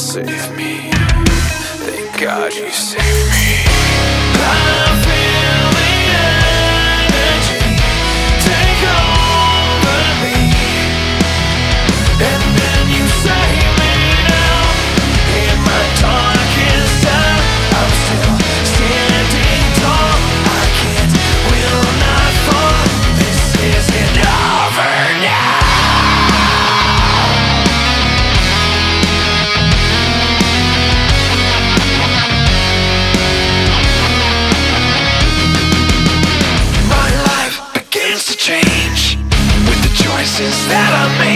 save me. Thank God you saved me. I feel the energy take over me, and then you save me now. In my darkest hour, I'm still standing tall. I can't, will not fall. This isn't over now. Change with the choices that I make.